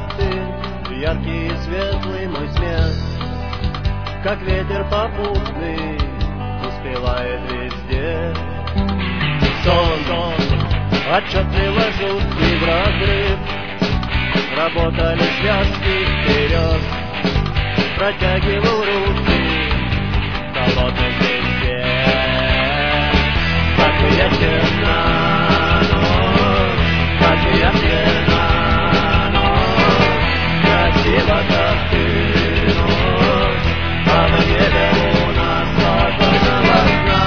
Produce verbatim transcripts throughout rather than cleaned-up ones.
как ты, яркий и светлый мой смех, как ветер попутный, успевает везде. Сон, сон, отчетливо жуткий в разрыв, работали связки вперед, протягивал руки к холодной звезде. Как я темна ночь, как я темна ночь, красиво, как ты ночь, а в небе луна спокойного сна.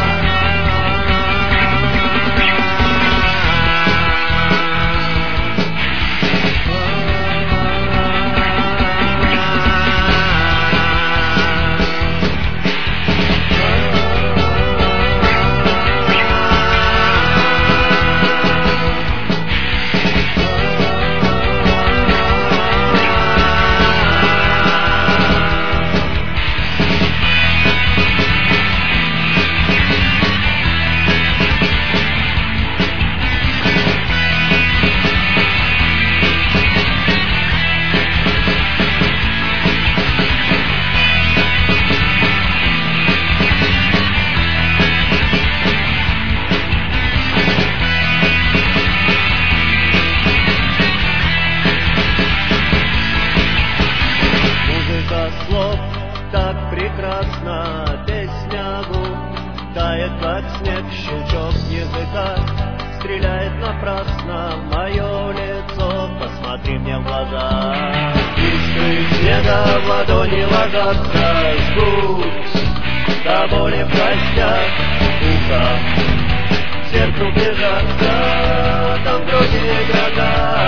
Так прекрасно песня губ тает, как снег, щелчок языка стреляет напрасно в мое лицо. Посмотри мне в глаза, искры снега в ладони ложатся, жгут до боли в костях, ухо к сердцу бежатся, там в груди гроза.